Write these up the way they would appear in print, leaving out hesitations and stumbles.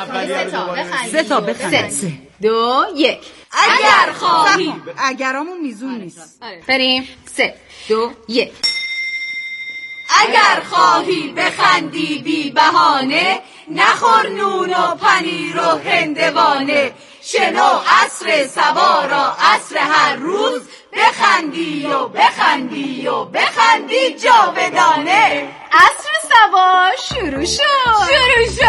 سه تا بخند. 3 2 1 اگر خواهی. اگرامون میزون نیست. بریم 3 2 1 اگر خواهی بخندی بی بهانه، نخور نون و پنیر و هندوانه. شنو عصر صبا را عصر هر روز، بخندی و بخندی و بخندی جاودانه. عصر صبا شروع شد.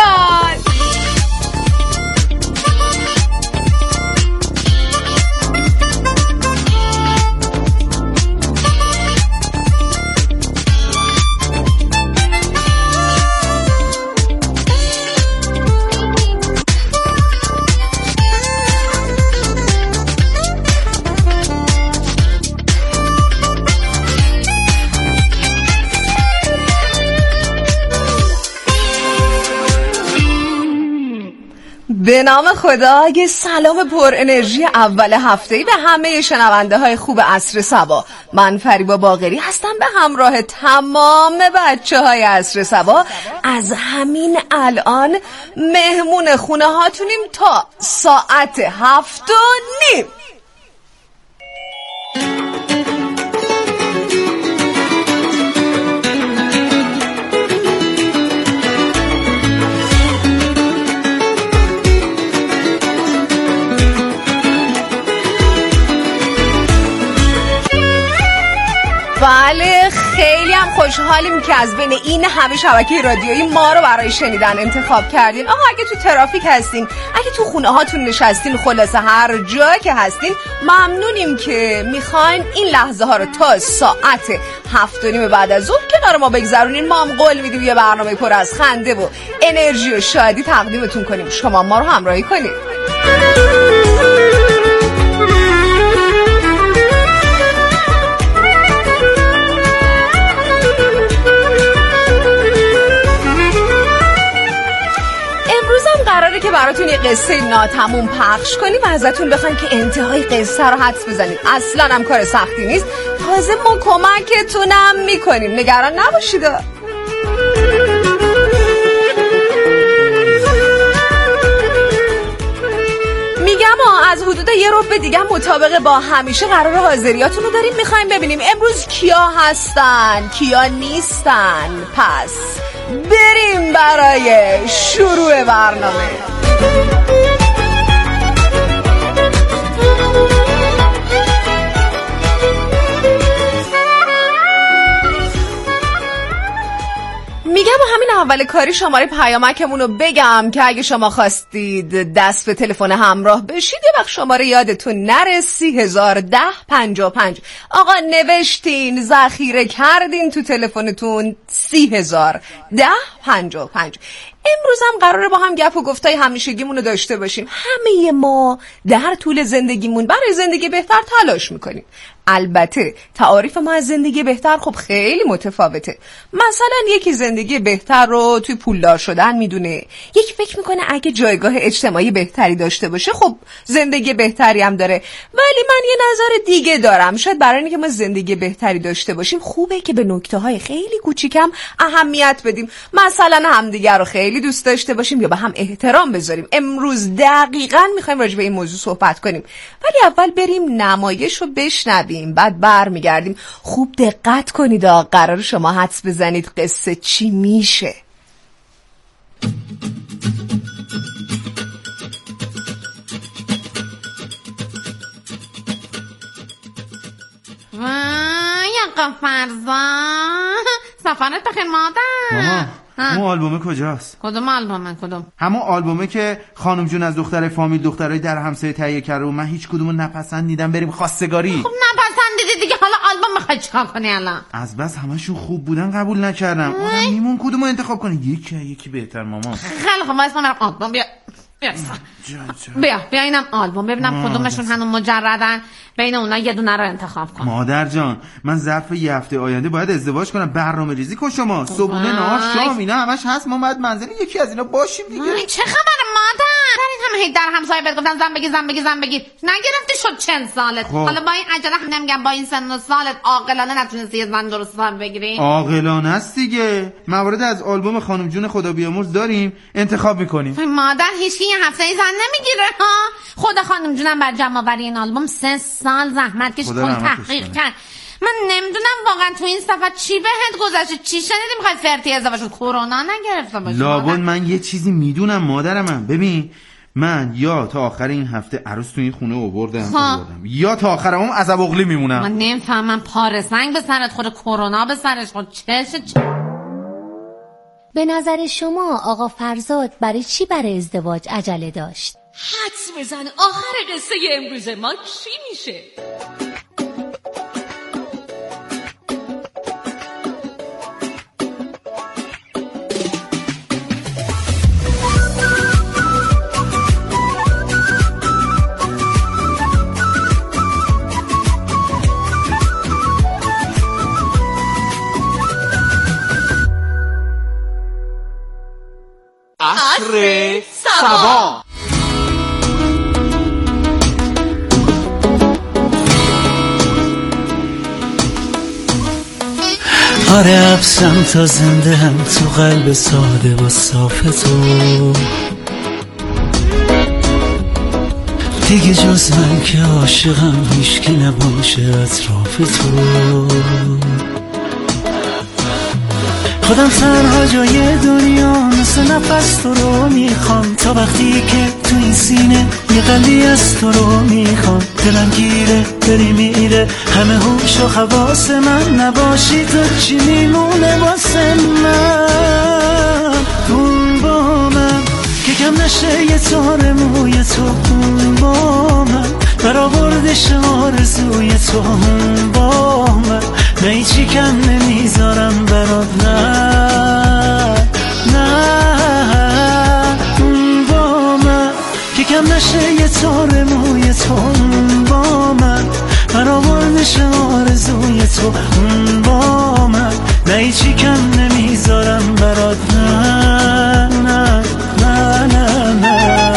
به نام خدا. یه سلام پر انرژی اول هفته‌ای به همه شنونده های خوب عصر صبا. من فریبا باقری هستم به همراه تمام بچه های عصر صبا. از همین الان مهمون خونه هاتونیم تا ساعت 7:30. بله، خیلی هم خوشحالیم که از بین این همه شبکه رادیویی ما رو برای شنیدن انتخاب کردین. آقا اگه تو ترافیک هستین، اگه تو خونه هاتون نشستین، خلاصه هر جا که هستین، ممنونیم که میخواین این لحظه ها رو تا ساعت 7:30 بعد از ظهر کنار ما بگذرونین. ما هم قول میدیم یه برنامه پر از خنده و انرژی و شادی تقدیمتون کنیم. شما ما رو همراهی کنید. قراره که براتون یه قصه ناتموم پخش کنیم و ازتون بخوایم که انتهای قصه رو حدس بزنید. اصلا هم کار سختی نیست، تازه ما کمکتونم میکنیم، نگران نباشید. میگم از حدود یه ربع دیگه مطابق با همیشه قرار حاضریاتون رو داریم میخوایم ببینیم امروز کیا هستن کیا نیستن. پس بریم برای شروع برنامه. میگم همین اول کاری شماره پیامکمون رو بگم که اگه شما خواستید دست به تلفن همراه بشید یه وقت شماره یادتون نره 301055. آقا نوشتین ذخیره کردین تو تلفنتون 301055. امروز هم قراره با هم گپ و گفتای همیشگیمون رو داشته باشیم. همه ما در طول زندگیمون برای زندگی بهتر تلاش میکنیم. البته تعاریف ما از زندگی بهتر خب خیلی متفاوته. مثلا یکی زندگی بهتر رو توی پولدار شدن میدونه، یکی فکر میکنه اگه جایگاه اجتماعی بهتری داشته باشه خب زندگی بهتری هم داره. ولی من یه نظر دیگه دارم. شاید برای اینکه ما زندگی بهتری داشته باشیم خوبه که به نکته‌های خیلی کوچیکم اهمیت بدیم. مثلا همدیگه رو خیلی دوست داشته باشیم یا به هم احترام بذاریم. امروز دقیقاً میخوایم راجع به این موضوع صحبت کنیم، ولی اول بریم نمایش رو بشنویم، بعد برمیگردیم. خوب دقت کنید، قرار شما حدس بزنید قصه چی میشه. یا فرزان سفرت بخیر مادر. اون آلبومه کجاست؟ کدوم آلبومه؟ کدوم؟ همون آلبومه که خانم جون از دخترای فامیل دخترای در همسایه تهیه کرده و من هیچ کدومو نپسندیدم بریم خواستگاری. خب نپسندیدی دیگه، حالا آلبوم میخوای چیکار کنی الان؟ از بس همشون خوب بودن قبول نکردم. آدم میمون کدومو انتخاب کنه؟ یکی بهتر مامان. خیلی خوب واسه من آلبوم بیا. بیا اینم آلبوم، ببینم کدومشون هنوز مجردن، بین اونا یه دونه رو انتخاب کن. مادر جان من ظرف یه هفته آینده باید ازدواج کنم. برنامه ریزی کن شما. صبحونه نهار شام اینا همش هست. ما باید منزل یکی از اینا باشیم دیگه. چه خبره مادر؟ این همه در همسایه بهت گفتن زن بگیر نگرفتی شد چند سالت؟ حالا با این عجله نمیگم با این سن و سالت عاقلانه نتونستی یه زن درست حساب بگیری؟ عاقلانه است دیگه. موارد از آلبوم خانم جون خدا بیامرز داریم انتخاب میکنیم. مادر هیچکی یه هفته ای زن نمیگیره ها. خدا خانم جونم بر جمع آوری این آلبوم 3 سال زحمت کشید، تحقیق کرد. من نمیدونم واقعا تو این سفر چی بهت گذشته، چی شنیدی میخوای فرتی ازدواج شد، کرونا نگرفته باشه؟ لابد من یه چیزی میدونم مادر من. ببین من یا تا آخر این هفته عروس تو این خونه آوردم یا تا آخر اون عذاب اغلی میمونم. من نمیفهمم پاره سنگ به سرت خود، کرونا به سرش خود، چه به نظر شما آقا فرزاد برای چی برای ازدواج عجله داشت؟ حدس بزن آخر قصه امروز ما چی میشه؟ عصر صبا. آره افسم تا زنده هم تو قلب ساده و صاف تو، دیگه جز من که عاشقم هیچکی نباشه اطراف تو. خودم تنها جای دنیا مثل نفس تو رو میخوام، تا وقتی که تو این سینه یه قلبی از تو رو میخوام. دلم گیره داری میره همه هوش و حواس من، نباشی تو چی میمونه واسه من؟ اون با من که کم نشه یه تار موی تو، اون با من برآوردش آرزوی تو، اون با من نه هیچی کم نمیذارم برات، نه اون با من که کم نشه یه تار موی تو، اون با من برآوردش آرزوی تو، اون با من نه هیچی کم نمیذارم برات، نه نه نه نه نه.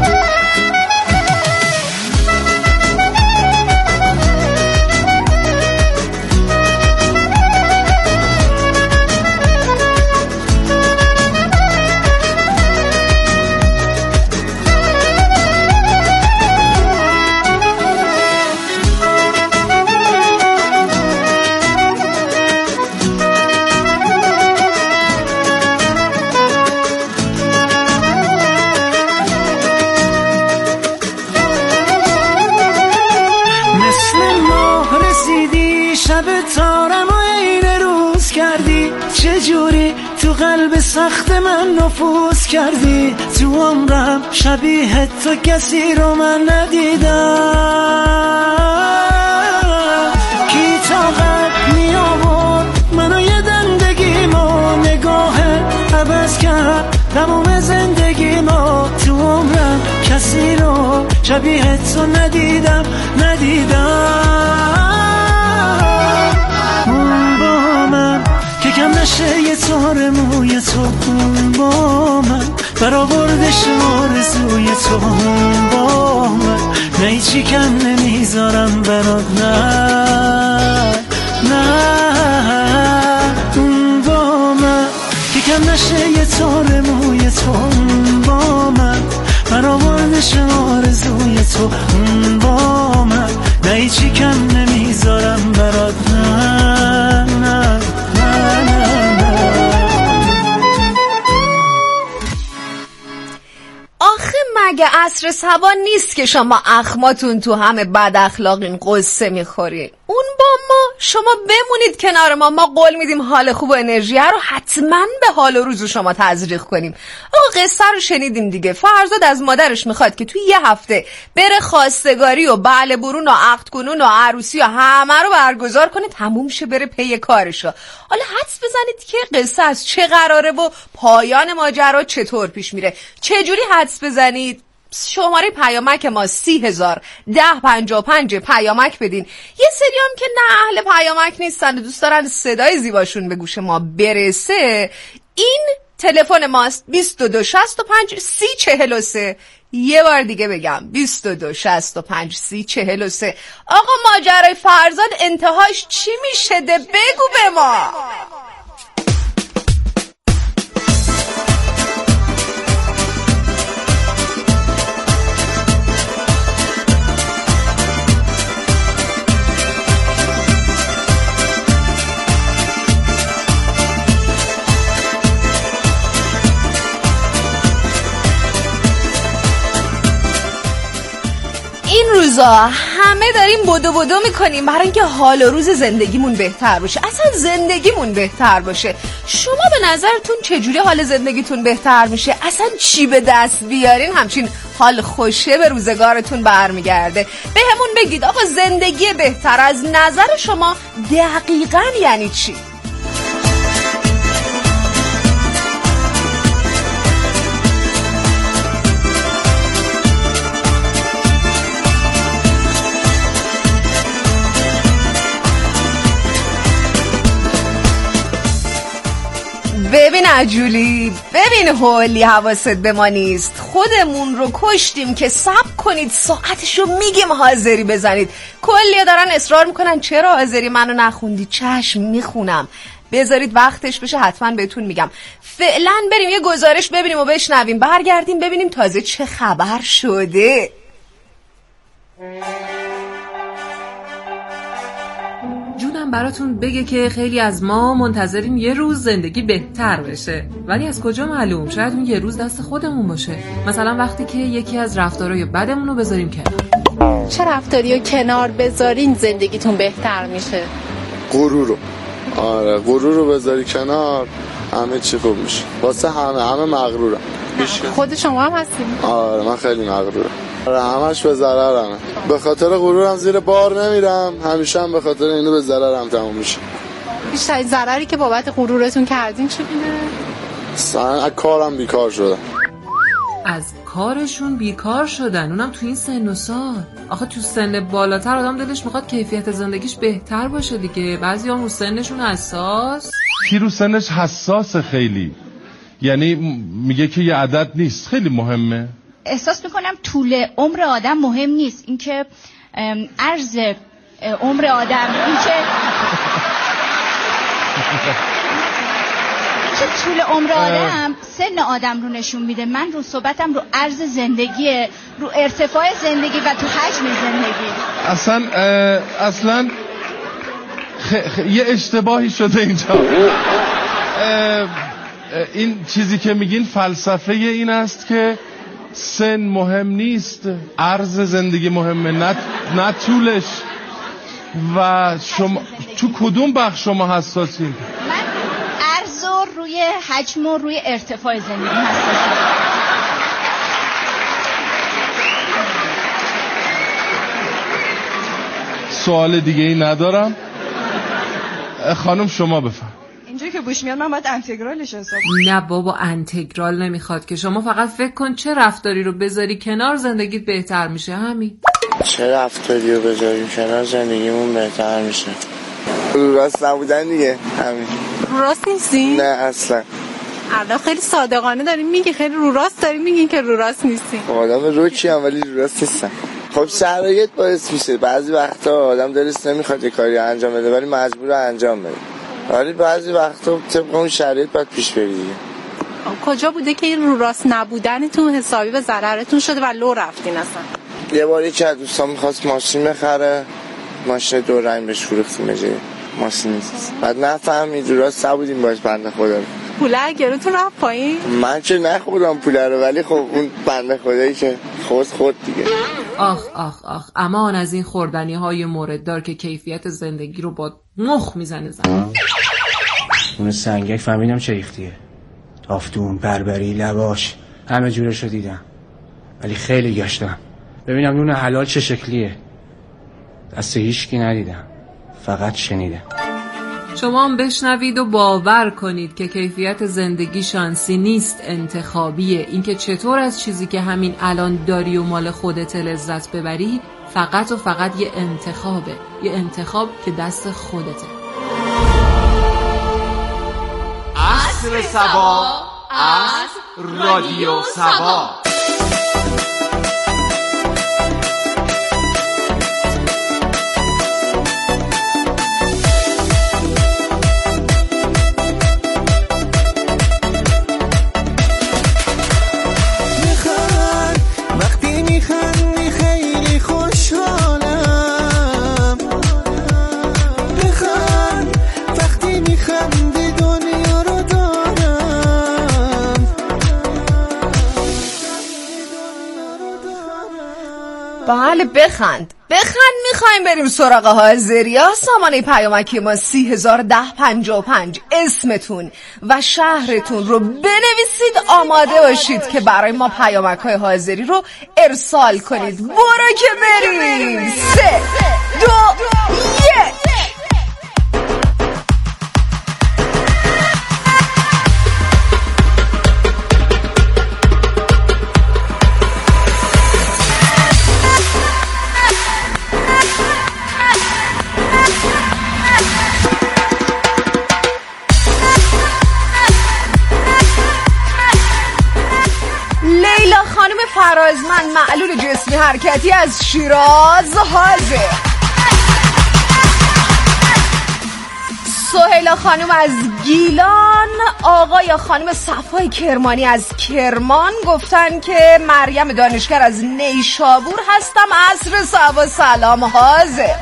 تو قلب سخت من نفوذ کردی، تو عمرم شبیه تو کسی رو من ندیدم. کی طاقت می آورد منو یه دندگیمو، نگاه عوض کرد تمام زندگیمو. تو عمرم کسی رو شبیه تو ندیدم. اون با من که کم نشه یه تار موی تو، اون با من برآوردش آرزوی تو، اون با من نه هیچی کم نمیذارم برات، نه نه اون با من که کم نشه یه تار موی تو، اون با من برآوردش آرزوی تو، اون با من نه هیچی کم نمیذارم برات، نه نه نه نه نه. آخه مگه عصر صبا نیست که شما اخماتون تو همه بد اخلاقین قصه میخورین؟ اون با ما، شما بمونید کنار ما قول میدیم حال خوب و انرژی رو حتما به حال و روز شما تزریق کنیم. قصه رو شنیدیم دیگه. فرزاد از مادرش میخواد که توی یه هفته بره خواستگاری و بله برون و عقد کنون و عروسی و همه رو برگزار کنه، تموم شه بره پی کارشو. حالا حدس بزنید که قصه از چه قراره و پایان ماجرا چطور پیش میره. چه جوری حدس بزنید؟ شماره پیامک ما 30,000 1055 پیامک بدین. یه سری هم که نه اهل پیامک نیستن و دوست دارن صدای زیباشون به گوش ما برسه، این تلفن ماست 2265 3043. یه بار دیگه بگم 2265 3043. آقا ماجرای فرزاد انتهاش چی میشه؟ ده بگو به ما. این روزا همه داریم بدو میکنیم برای اینکه حال و روز زندگیمون بهتر باشه، اصلا زندگیمون بهتر باشه. شما به نظرتون چجوری حال زندگیتون بهتر میشه؟ اصلا چی به دست بیارین همچین حال خوشه به روزگارتون برمیگرده؟ به همون بگید آقا زندگی بهتر از نظر شما دقیقاً یعنی چی؟ ببین عجولی، ببین هولی، حواست به ما نیست. خودمون رو کشتیم که صبر کنید ساعتشو میگیم حاضری بزنید. کلی دارن اصرار میکنن چرا حاضری منو نخوندی؟ چشم میخونم، بذارید وقتش بشه حتما بهتون میگم. فعلا بریم یه گزارش ببینیم و بشنویم، برگردیم ببینیم تازه چه خبر شده. جونم براتون بگه که خیلی از ما منتظریم یه روز زندگی بهتر بشه، ولی از کجا معلوم؟ شاید اون یه روز دست خودمون باشه. مثلا وقتی که یکی از رفتارهای بدمون رو بذاریم کنار. چه رفتاری رو کنار بذارین زندگیتون بهتر میشه؟ غرور. آره غرور رو بذاری کنار همه چی خوب میشه. واسه همه مغرورم. خود شما هم هستین؟ آره من خیلی مغرورم. آره همش به ضررمه. به خاطر غرورم زیر بار نمیرم، همیشه هم به خاطر اینو به ضررم تموم میشه. بیشترین ضرری که بابت غرورتون کردین چی بوده؟ اصلا از کارم بیکار شدم. از کارشون بیکار شدن، اونم تو این سن و سال. آخه تو سن بالاتر آدم دلش میخواد کیفیت زندگیش بهتر باشه دیگه. بعضیا رو سنشون حساس. کی رو سنش حساسه خیلی، یعنی میگه که یه عدد نیست، خیلی مهمه. احساس میکنم طول عمر آدم مهم نیست، اینکه عرض عمر آدم، اینکه طول عمر آدم سن آدم رو نشون میده. من رو صحبتم رو عرض زندگی، رو ارتفاع زندگی و تو حجم زندگی. اصلا یه اشتباهی شده اینجا. این چیزی که میگین فلسفه این است که سن مهم نیست، عرض زندگی مهمه، نه طولش. و شما تو کدوم بخش شما حساسین؟ من عرض و روی حجم و روی ارتفاع زندگی حساسم. سوال دیگه ای ندارم. خانم شما بفرم. اینجوری که بوش میاد من باید انتگرالش حساب. نه بابا انتگرال نمیخواد که. شما فقط فکر کن چه رفتاری رو بذاری کنار زندگیت بهتر میشه. همین. چه رفتاری رو بذاریم کنار زندگیمون بهتر میشه؟ رو راست نبودن دیگه. همین. رو راست نیستی؟ نه اصلا. الان خیلی صادقانه داریم میگی، خیلی رو راست داریم میگین که رو راست نیستی. آدم روکی ام ولی رو راست نیستم. خب شرایط باعث میشه بعضی وقتا آدم دلش نمیخواد یه کاری انجام بده ولی مجبور انجام بده. ولی بعضی وقتا طبق اون شرایط باید پیش بری دیگه. کجا بوده که این رو راست نبودنتون حسابی به ضررتون شده و لو رفتین اصلا؟ یه بار یکی از دوستان میخواست ماشین بخره، ماشین دو رنگ بهش فروختیم بجه ماشین نیست. بعد نفهمید رو راست نبودیم باش بنده خدا رو. پوله گروتون رفت پایین؟ من که نخوردم پوله رو ولی خب اون بنده خدایی که خود دیگه. آخ امان از این خوردنی های مورددار که کیفیت زندگی رو با مخ میزنه زن. اون سنگک فهمیدم چه ریختیه، تافتون، بربری، لواش، همه جورشو دیدم ولی خیلی گشتم ببینم نون حلال چه شکلیه. دست هیچکی ندیدم، فقط شنیدم. شما هم بشنوید و باور کنید که کیفیت زندگی شانسی نیست، انتخابیه. اینکه چطور از چیزی که همین الان داری و مال خودت لذت ببری فقط و فقط یه انتخابه، یه انتخاب که دست خودته. عصر صبا از رادیو صبا. بله بخند میخوایم بریم سراغ حاضری ها. سامانه پیامکی ما 301055. اسمتون و شهرتون رو بنویسید، آماده باشید که برای ما پیامک های حاضری رو ارسال کنید. برو که بریم. 3 2 1. فرازمند معلول جسمی حرکتی از شیراز حاضر. سهیلا خانم از گیلان، آقای خانم صفای کرمانی از کرمان گفتن که مریم دانشگر از نیشابور هستم. عصر صبا سلام حاضر.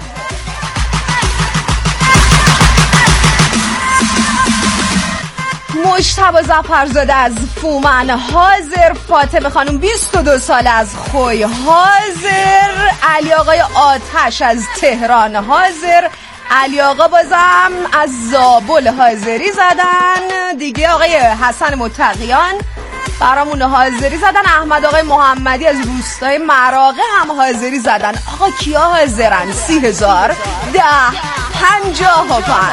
مجتبی ظفرزاده از فومن حاضر. فاطمه خانم 22 ساله از خوی حاضر. علی آقای آتش از تهران حاضر. علی آقا بازم از زابل حاضری زدن دیگه. آقای حسن متقیان برامون حاضری زدن. احمد آقای محمدی از روستای مراغه هم حاضری زدن. آقا کیا حاضرن؟ 301055.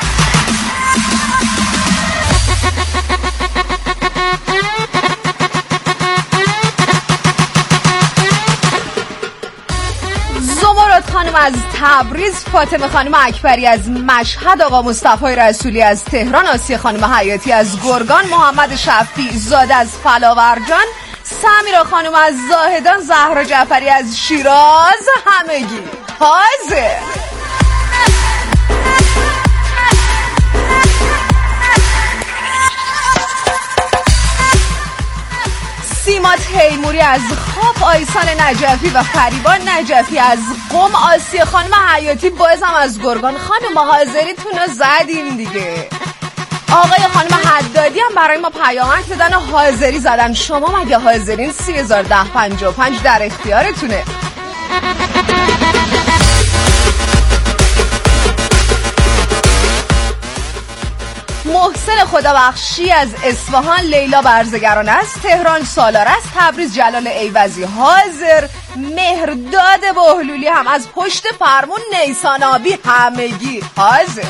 زمرد خانم از تبریز. فاطمه خانم اکبری از مشهد. آقا مصطفی رسولی از تهران. آسیه خانم حیاتی از گرگان. محمد شفیع زاده از فلاورجان. سمیرا خانم از زاهدان. زهرا جعفری از شیراز. همگی حاضر. سیما تیموری از خواب. آیسان نجفی و فریبان نجفی از قم. آسیه خانم حیاتی بازم از گرگان. خانم حاضریتون رو زدیم دیگه. آقای خانم حدادی هم برای ما پیامک دادن و حاضری زدن. شما مگه حاضرین؟ 301055 در اختیارتونه. محسن خدابخشی از اصفهان. لیلا برزگران از تهران. سالار از تبریز. جلال ایوزی حاضر. مهرداد بهلولی هم از پشت فرمون. نیسان آبی همگی حاضر.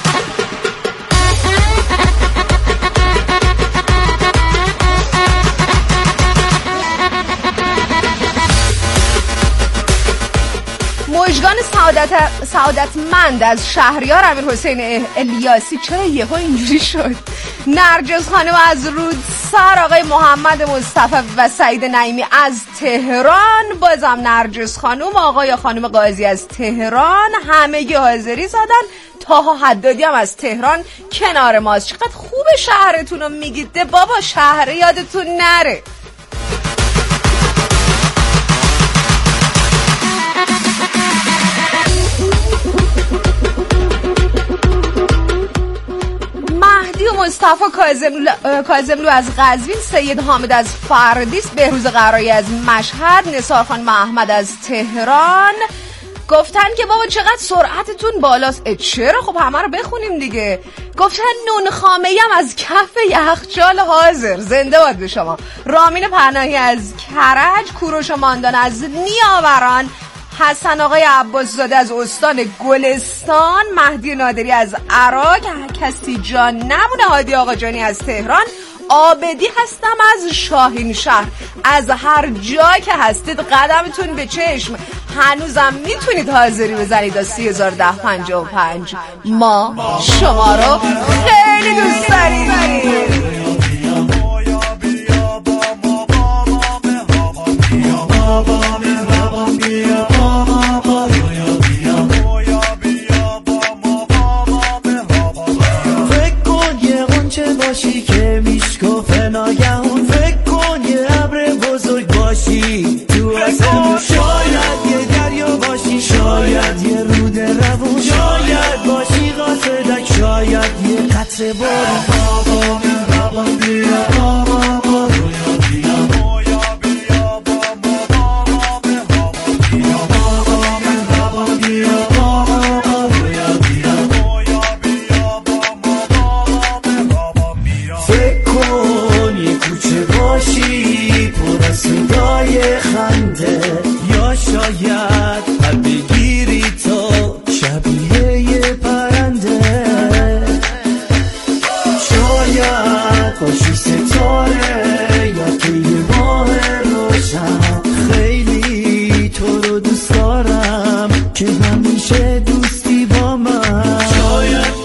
مژگان سعادتمند از شهریار. امیر حسین الیاسی چرا یهو اینجوری شد؟ نرجس خانم از رودسر. آقای محمد مصطفی و سعید نعیمی از تهران. بازم نرجس خانم. آقای خانم قاضی از تهران. همگی حاضری زدن. تاها حدادی هم از تهران کنار ماست. چقدر خوب شهرتون رو میگید بابا، شهر یادتون نره. مصطفی کاظملو از قزوین. سید حامد از فردیس. بهروز قرایی از مشهد. نثار خانم احمد از تهران گفتن که بابا چقدر سرعتتون بالاست. چرا؟ خب همه رو بخونیم دیگه. گفتن نون خامه‌ای هم از کف یخچال حاضر. زنده باد به شما. رامین پناهی از کرج. کوروش ماندان از نیاوران حسن آقای عباس زاده از استان گلستان، مهدی نادری از عراق، کسی جان نمونه، هادی آقا جانی از تهران، آبدی هستم از شاهین شهر. از هر جا که هستید قدمتون به چشم، هنوزم میتونید حاضری بزنید. 301055 ما شما رو خیلی دوست داریم. باشی که میشکفه ناگهون، فکر کن یه ابر بزرگ باشی تو آسمون، شاید یه دریا باشی، شاید یه رود روون، شاید باشی قاصدک، شاید یه قطره بارون. یا شاید پر بگیری تو شبیه یه پرنده، شاید باشی ستاره یا که یه ماه روشن. خیلی تو رو دوست دارم که همیشه دوستی با من. شاید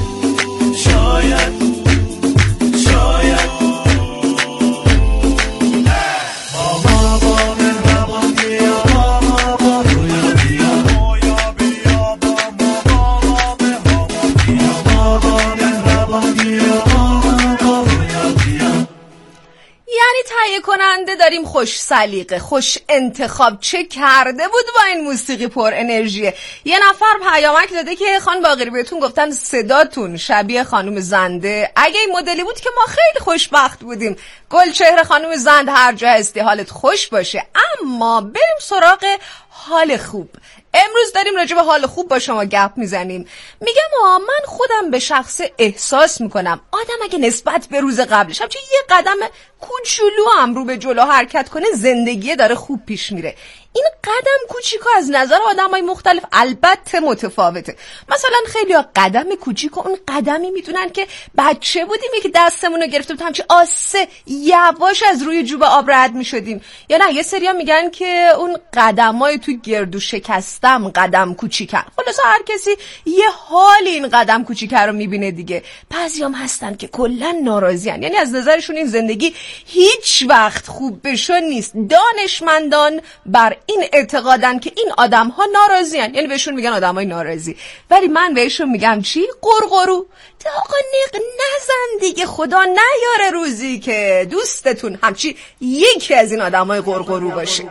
کننده داریم خوش سلیقه، خوش انتخاب. چه کرده بود با این موسیقی پر انرژیه. یه نفر پیامک داده که خان باقری بهتون گفتن صداتون شبیه خانم زنده. اگه این مدلی بود که ما خیلی خوشبخت بودیم. گلچهره خانم زند، هر جا هستی حالت خوش باشه. اما بریم سراغ حال خوب. امروز داریم راجع به حال خوب با شما گپ میزنیم. میگم من خودم به شخص احساس میکنم آدم اگه نسبت به روز قبلش همچنین یه قدم کوچولو هم رو به جلو حرکت کنه، زندگی داره خوب پیش میره. این قدم کوچیکو از نظر آدمای مختلف البته متفاوته. مثلا خیلی‌ها قدم کوچیکو اون قدمی میدونن که بچه بودیم که دستمون رو گرفته بود همچین آسه یواش از روی جوب آب رد میشدیم، یا نه یه سریا میگن که اون قدمای تو گردو شکستم قدم کوچیکن. خلاص هر کسی یه حال این قدم کوچیک رو میبینه دیگه. بعضیام هستن که کلا ناراضیان، یعنی از نظرشون این زندگی هیچ وقت خوب بشون نیست. دانشمندان بر این اعتقادن که این آدم ها ناراضیان، یعنی بهشون میگن آدم های ناراضی. ولی من بهشون میگم چی؟ قرقرو. آقا نق نزن دیگه، خدا نیاره روزی که دوستتون همچی یکی از این آدم های قرقرو باشه.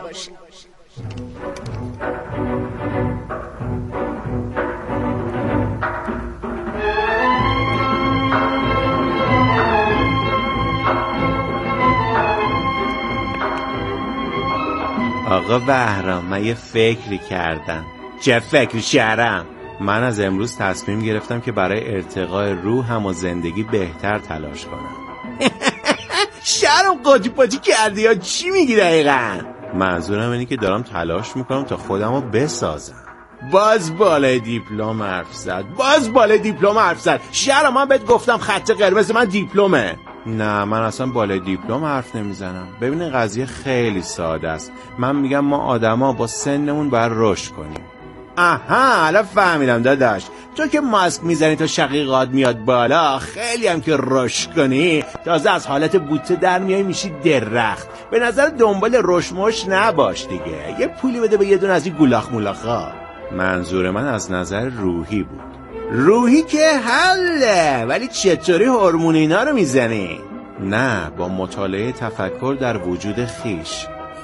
آقا بهرام، من یه فکری کردم. چه فکری شهرم؟ من از امروز تصمیم گرفتم که برای ارتقای روحم و زندگی بهتر تلاش کنم. شهرم قاطی پاتی کردی یا چی میگی دقیقا؟ منظورم اینه که دارم تلاش میکنم تا خودمو بسازم. باز بالای دیپلم حرف زد. شهرم من بهت گفتم خط قرمز من دیپلمه. نه من اصلا بالای دیپلم حرف نمیزنم. ببین قضیه خیلی ساده است. من میگم ما آدما با سنمون باید رشد کنیم. آها حالا فهمیدم داداش. تو که ماسک میزنی تا شقیقات میاد بالا، خیلی هم که رشد کنی تازه از حالت بوته در میای میشی درخت. به نظر دنبال رشمش نباش دیگه. یه پولی بده به یه دون از این گولاخ مولاخا. منظور من از نظر روحی بود. روحی که حله، ولی چطوری هورمون اینا رو میزنی؟ نه با مطالعه تفکر در وجود خیش.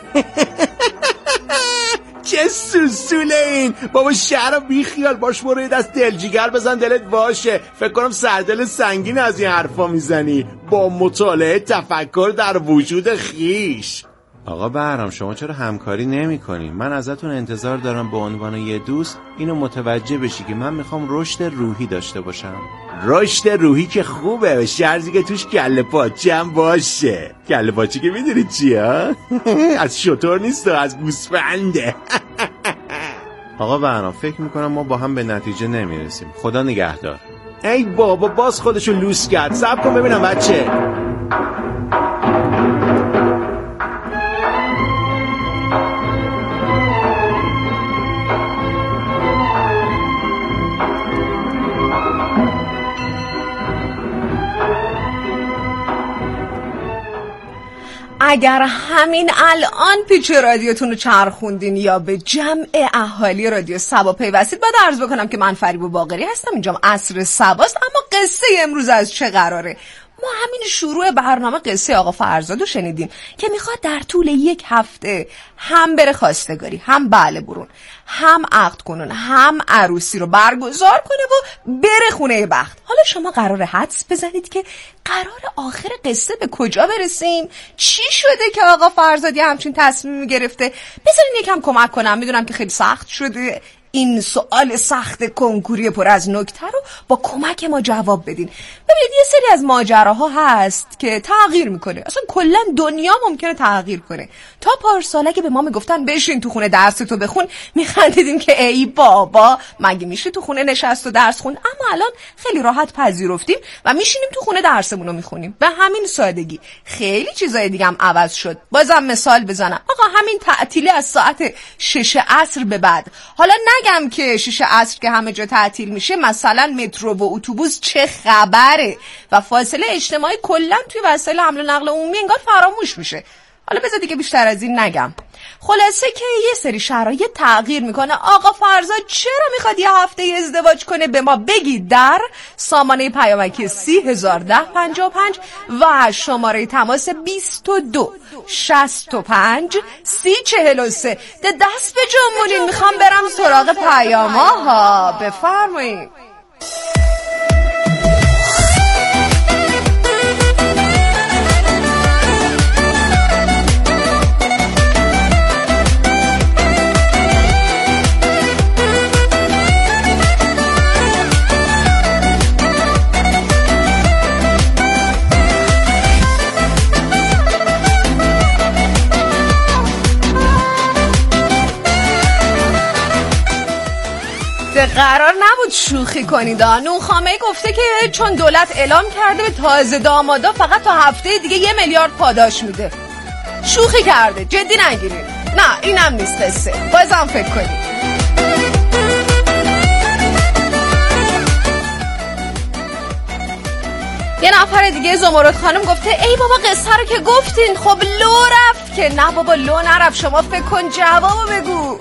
چه سوسوله این بابا. شهر بی خیال باش، برو یه دست دلجیگر بزن دلت باشه. فکر کنم سردل سنگین از این حرفا میزنی. با مطالعه تفکر در وجود خیش. آقا بهرام شما چرا همکاری نمی کنی؟ من ازتون انتظار دارم به عنوان یه دوست اینو متوجه بشی که من میخوام رشد روحی داشته باشم. رشد روحی که خوبه، به شرطی که توش کله پاچه هم باشه. کله پاچه که میدونی چیه؟ از شتر نیست و از گوسفنده. آقا بهرام فکر میکنم ما با هم به نتیجه نمیرسیم. خدا نگهدار. ای بابا باز خودشو لوس کرد. صبر کن ببینم بچه. اگر همین الان پیچ رادیوتون رو چرخوندین یا به جمع اهالی رادیو صبا پیوستید، باید عرض بکنم که من فریبا باقری هستم. اینجام عصر صباست. اما قصه امروز از چه قراره؟ ما همین شروع برنامه قصه آقا فرزاد رو شنیدیم که میخواد در طول یک هفته هم بره خواستگاری، هم بله برون، هم عقد کنون، هم عروسی رو برگزار کنه و بره خونه بخت. حالا شما قراره حدس بزنید که قرار آخر قصه به کجا برسیم؟ چی شده که آقا فرزادی همچین تصمیمی گرفته؟ بذارین یکم کمک کنم. میدونم که خیلی سخت شده این سوال سخت کنکوری پر از نکته رو با کمک ما جواب بدین. ببینید یه سری از ماجراها هست که تغییر میکنه. اصلا کلا دنیا ممکنه تغییر کنه. تا پارساله که به ما میگفتن بشین تو خونه درستو بخون، میخندیدیم که ای بابا مگه میشه تو خونه نشست و درس خون؟ اما الان خیلی راحت پذیرفتیم و میشینیم تو خونه درسمون رو میخونیم. به همین سادگی. خیلی چیزای دیگه هم عوض شد. بازم مثال بزنم. آقا همین تعطیلی از ساعت 6 عصر به بعد، حالا نگم که 6 عصر که همه جا تعطیل میشه مثلا مترو و اتوبوس چه خبره و فاصله اجتماعی کلا توی وسایل حمل و نقل عمومی انگار فراموش میشه. حالا بذار دیگه بیشتر از این نگم. خلاصه که یه سری شرایط تغییر میکنه. آقا فرزاد چرا میخواد یه هفته ازدواج کنه؟ به ما بگید در سامانه پیامکی 301055 و شماره تماس 22 65 3043. دست به جنبونین، میخوام برم سراغ پیاماها. بفرمایید. قرار نبود شوخی کنید. نونخامه گفته که چون دولت اعلام کرده به تازه دامادا فقط تا هفته دیگه 1 میلیارد پاداش میده. شوخی کرده، جدی نگیرید. نه اینم نیست قصه. بازم فکر کنید. یه نفر دیگه زمرد خانم گفته ای بابا قصه رو که گفتین خب لو رفت. که نه بابا لو نرفت، شما فکر کن جوابو بگو.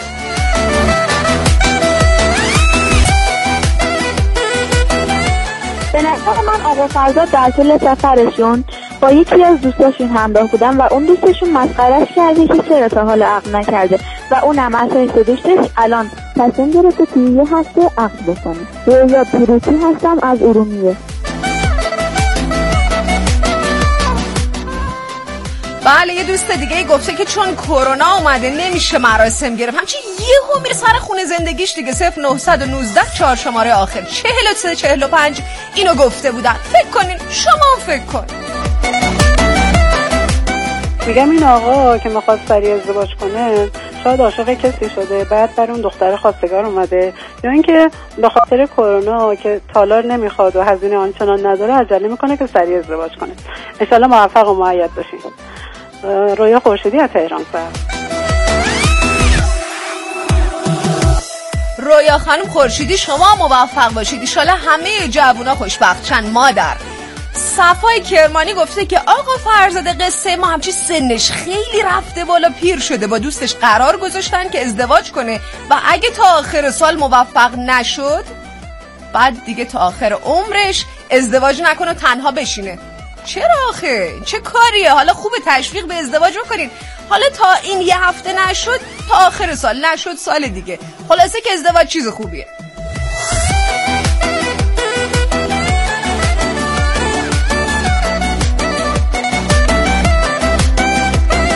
به نظر من آقا فرزاد در طول سفرشون با یکی از دوستاشون همراه بودن و اون دوستشون مسخرهش کرده که چرا تا حالا عقد نکرده و اونم اساس دوستش الان تصمیم گرفته توی یه هفته عقد بکنه. رویا پیروزی هستم از ارومیه. بله یه دوست دیگه گفته که چون کرونا اومده نمیشه مراسم گرفت. همچین یهو میره سر خونه زندگیش دیگه. 0919 4 شماره آخر 4345 اینو گفته بودن. فکر کنین، شما فکر کن. میگم این آقا که میخواد سریع ازدواج کنه شاید عاشق کسی شده، بعد بر اون دختر خواستگار اومده، یا اینکه به خاطر کرونا که تالار نمیخواد و هزینه آنچنان نداره عجله میکنه که سریع ازدواج کنه. ان شاءالله موفق و مؤید باشین. رویا خورشیدی از تهران سر. رویا خانم خورشیدی شما موفق باشید. ان شاءالله همه جوونا خوشبخت چند. مادر صفای کرمانی گفته که آقا فرزاد قصه ما همچی سنش خیلی رفته بالا، پیر شده، با دوستش قرار گذاشتن که ازدواج کنه و اگه تا آخر سال موفق نشد بعد دیگه تا آخر عمرش ازدواج نکنه و تنها بشینه. چرا آخه؟ چه کاریه؟ حالا خوبه تشویق به ازدواج بکنین. حالا تا این یه هفته نشد تا آخر سال، نشد سال دیگه. خلاصه که ازدواج چیز خوبیه.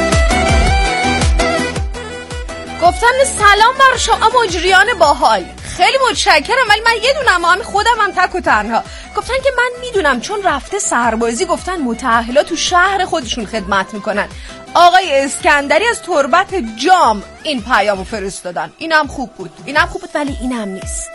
گفتن سلام بر شما مجریان باحال. خیلی متشکرم، ولی من یه دونم همین خودم هم تک و تنها. گفتن که من میدونم چون رفته سربازی، گفتن متأهلا تو شهر خودشون خدمت میکنن. آقای اسکندری از تربت جام این پیامو فرستادن. اینم خوب بود ولی اینم نیست.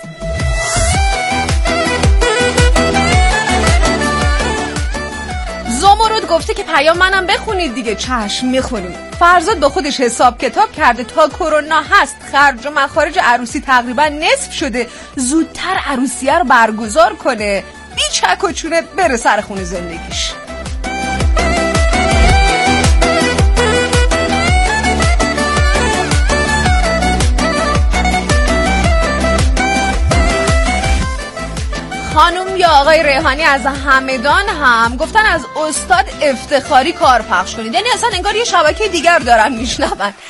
زمرد گفته که پیام منم بخونید دیگه. چشم میخونیم. فرزاد با خودش حساب کتاب کرده تا کرونا هست خرج و مخارج عروسی تقریبا نصف شده، زودتر عروسیه رو برگزار کنه، بی چک و چونه بره سر خونه زندگیش. خانم یا آقای ریحانی از همدان هم گفتن از استاد افتخاری کار پخش کنید. یعنی اصلا انگار یه شبکه دیگر دارن میشنون.